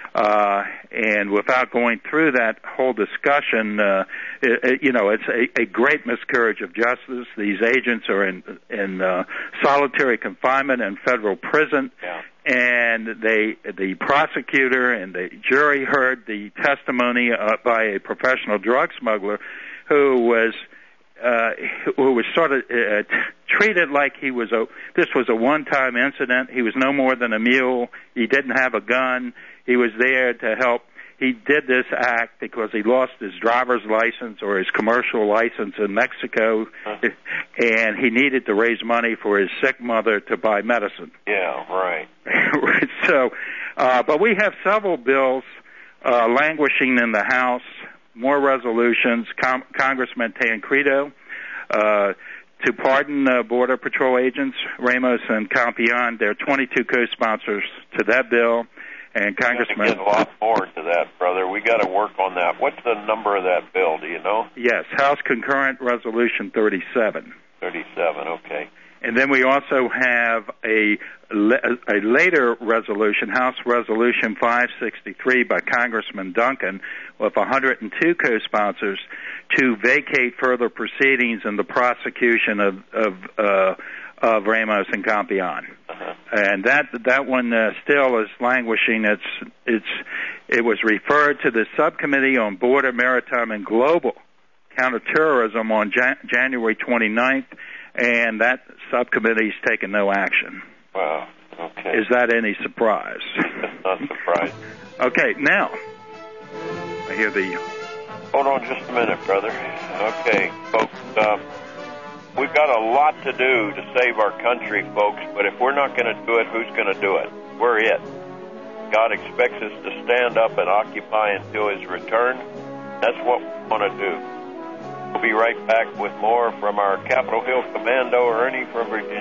And without going through that whole discussion, it's a great miscarriage of justice. These agents are in solitary confinement in federal prison, and the prosecutor and the jury heard the testimony by a professional drug smuggler who was sort of treated like this was a one-time incident. He was no more than a mule. He didn't have a gun. He was there to help he did this act because he lost his driver's license or his commercial license in Mexico, and he needed to raise money for his sick mother to buy medicine. Yeah, right. So, but we have several bills languishing in the House, more resolutions. Congressman Tancredo to pardon Border Patrol agents, Ramos and Campion. There are 22 co-sponsors to that bill. And Congressman, get a lot more to that, brother. We got to work on that. What's the number of that bill? Do you know? Yes, House Concurrent Resolution 37. 37. Okay. And then we also have a later resolution, House Resolution 563 by Congressman Duncan, with 102 co-sponsors to vacate further proceedings in the prosecution of Ramos and Campion. And that one still is languishing. It was referred to the Subcommittee on Border, Maritime, and Global Counterterrorism on January 29th, and that subcommittee's taken no action. Wow. Okay. Is that any surprise? Not surprised. Okay, now I hear the. Hold on just a minute, brother. Okay, folks. We've got a lot to do to save our country, folks, but if we're not going to do it, who's going to do it? We're it. God expects us to stand up and occupy until His return. That's what we want to do. We'll be right back with more from our Capitol Hill Commando, Ernie from Virginia.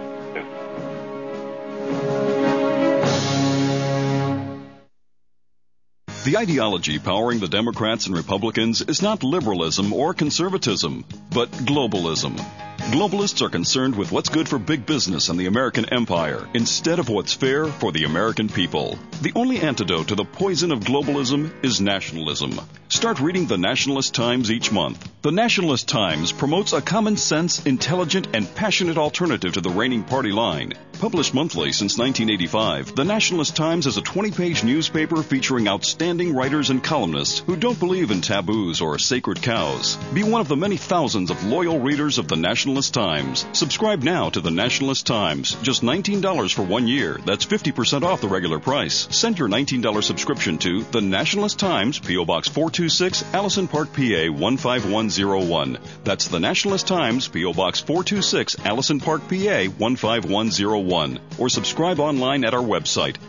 The ideology powering the Democrats and Republicans is not liberalism or conservatism, but globalism. Globalists are concerned with what's good for big business and the American empire instead of what's fair for the American people. The only antidote to the poison of globalism is nationalism. Start reading the Nationalist Times each month. The Nationalist Times promotes a common sense, intelligent, and passionate alternative to the reigning party line. Published monthly since 1985, the Nationalist Times is a 20-page newspaper featuring outstanding writers and columnists who don't believe in taboos or sacred cows. Be one of the many thousands of loyal readers of the Nationalist Times. Subscribe now to the Nationalist Times. Just $19 for 1 year. That's 50% off the regular price. Send your $19 subscription to the Nationalist Times, P.O. Box 426, Allison Park, PA 15101. That's the Nationalist Times, P.O. Box 426, Allison Park, PA 15101. Or subscribe online at our website,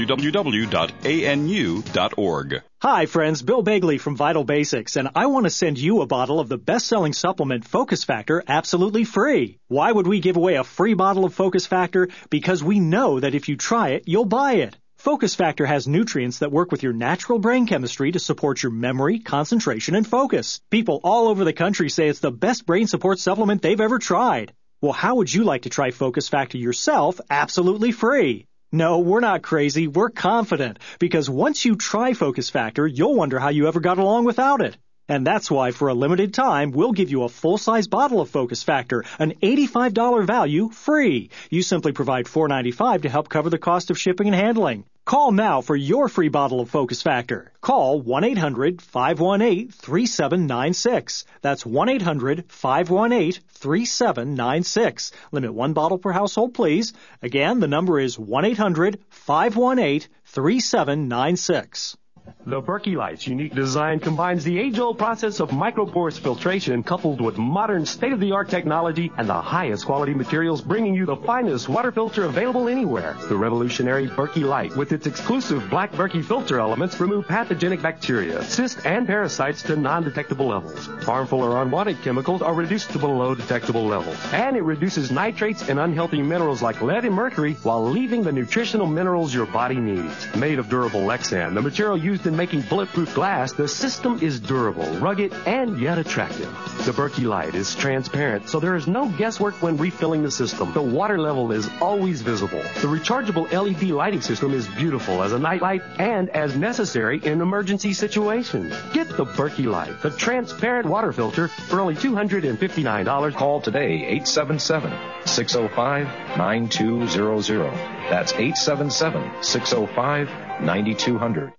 www.anu.org. Hi, friends. Bill Begley from Vital Basics, and I want to send you a bottle of the best-selling supplement Focus Factor absolutely free. Why would we give away a free bottle of Focus Factor? Because we know that if you try it, you'll buy it. Focus Factor has nutrients that work with your natural brain chemistry to support your memory, concentration, and focus. People all over the country say it's the best brain support supplement they've ever tried. Well, how would you like to try Focus Factor yourself absolutely free? No, we're not crazy. We're confident. Because once you try Focus Factor, you'll wonder how you ever got along without it. And that's why, for a limited time, we'll give you a full-size bottle of Focus Factor, an $85 value, free. You simply provide $4.95 to help cover the cost of shipping and handling. Call now for your free bottle of Focus Factor. Call 1-800-518-3796. That's 1-800-518-3796. Limit one bottle per household, please. Again, the number is 1-800-518-3796. The Berkey Light's unique design combines the age-old process of microporous filtration coupled with modern state-of-the-art technology and the highest quality materials, bringing you the finest water filter available anywhere. The revolutionary Berkey Light, with its exclusive black Berkey filter elements, remove pathogenic bacteria, cysts, and parasites to non-detectable levels. Harmful or unwanted chemicals are reduced to below detectable levels. And it reduces nitrates and unhealthy minerals like lead and mercury while leaving the nutritional minerals your body needs. Made of durable Lexan, the material used in making bulletproof glass, the system is durable, rugged, and yet attractive. The Berkey Light is transparent, so there is no guesswork when refilling the system. The water level is always visible. The rechargeable LED lighting system is beautiful as a night light and as necessary in emergency situations. Get the Berkey Light, the transparent water filter, for only $259. Call today, 877-605-9200. That's 877-605-9200.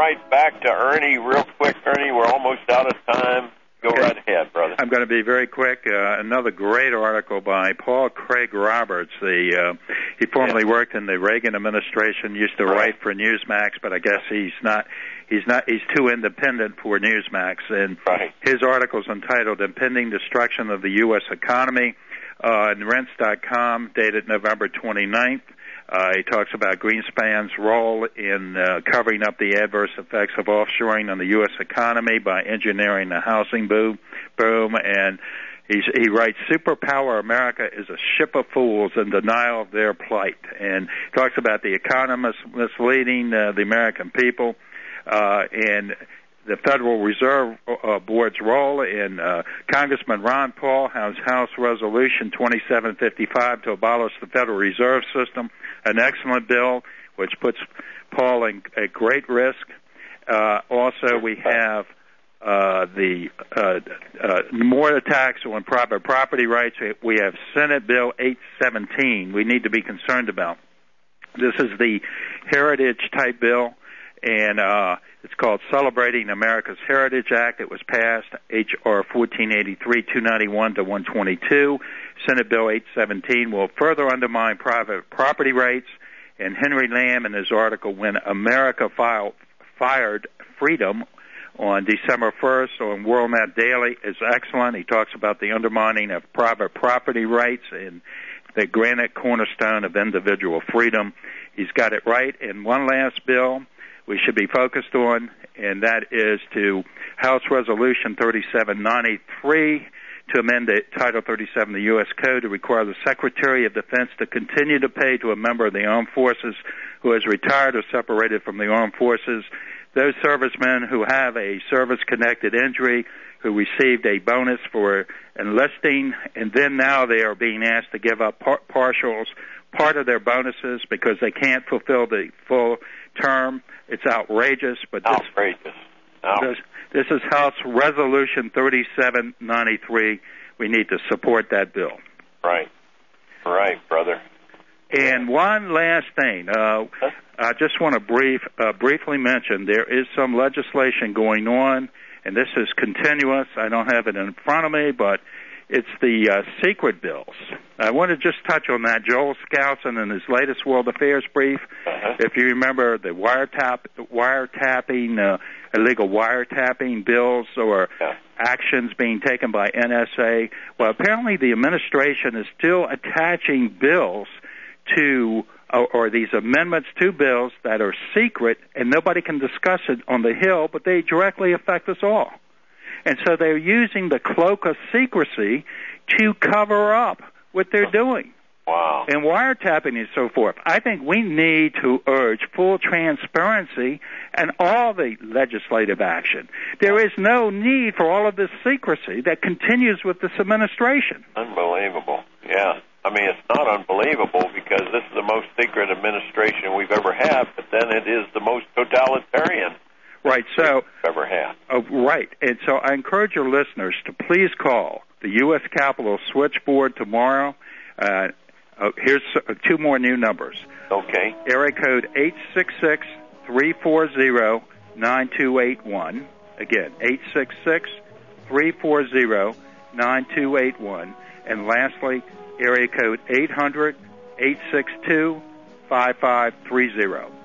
right back to Ernie real quick. Ernie, we're almost out of time. Go right ahead, brother. I'm going to be very quick. Another great article by Paul Craig Roberts. He formerly worked in the Reagan administration, used to write for Newsmax, but I guess he's too independent for Newsmax. And his article is entitled Impending Destruction of the U.S. Economy, in Rents.com, dated November 29th. He talks about Greenspan's role in covering up the adverse effects of offshoring on the U.S. economy by engineering the housing boom. And he writes, Superpower America is a ship of fools in denial of their plight. And talks about the economists misleading the American people and the Federal Reserve Board's role in Congressman Ron Paul has House Resolution 2755 to abolish the Federal Reserve System, an excellent bill which puts Paul at great risk. Also, we have the more attacks on private property rights. We have Senate Bill 817 we need to be concerned about. This is the heritage-type bill, and it's called Celebrating America's Heritage Act. It was passed, H.R. 1483, 291 to 122. Senate Bill 817 will further undermine private property rights. And Henry Lamb, in his article, When America Fired Freedom, on December 1st on WorldNet Daily, is excellent. He talks about the undermining of private property rights and the granite cornerstone of individual freedom. He's got it right. And one last bill we should be focused on, and that is to House Resolution 3793 to amend the Title 37 of the U.S. Code to require the Secretary of Defense to continue to pay to a member of the armed forces who has retired or separated from the armed forces those servicemen who have a service-connected injury who received a bonus for enlisting, and then now they are being asked to give up partials, part of their bonuses because they can't fulfill the full term. It's outrageous, but this is House Resolution 3793. We need to support that bill. Right, brother. And one last thing, I just want to briefly mention there is some legislation going on, and this is continuous. I don't have it in front of me, but it's the secret bills. I want to just touch on that. Joel Skousen in his latest World Affairs brief, if you remember the wiretapping, illegal wiretapping bills or actions being taken by NSA. Well, apparently the administration is still attaching bills to or these amendments to bills that are secret and nobody can discuss it on the Hill, but they directly affect us all. And so they're using the cloak of secrecy to cover up what they're doing. Wow. And wiretapping and so forth. I think we need to urge full transparency and all the legislative action. There is no need for all of this secrecy that continues with this administration. Unbelievable. Yeah. I mean, it's not unbelievable because this is the most secret administration we've ever had, but then it is the most totalitarian right, so we've ever had. Right. And so I encourage your listeners to please call the U.S. Capitol switchboard tomorrow. Here's two more new numbers. Okay. Area code 866-340-9281. Again, 866-340-9281. And lastly, area code 800-862-5530.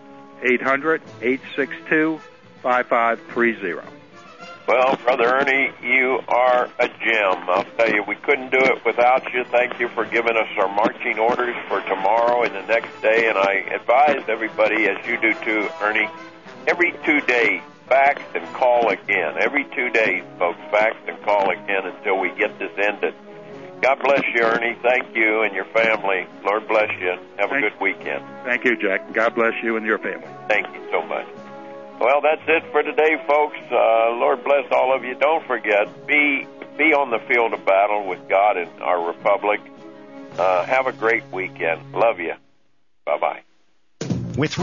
800-862-5530. Well, Brother Ernie, you are a gem. I'll tell you, we couldn't do it without you. Thank you for giving us our marching orders for tomorrow and the next day. And I advise everybody, as you do too, Ernie, every 2 days, fax and call again. Every 2 days, folks, fax and call again until we get this ended. God bless you, Ernie. Thank you and your family. Lord bless you. Have a good weekend. Thank you, Jack. God bless you and your family. Thank you so much. Well, that's it for today, folks. Lord bless all of you. Don't forget, be on the field of battle with God and our republic. Have a great weekend. Love you. Bye-bye. With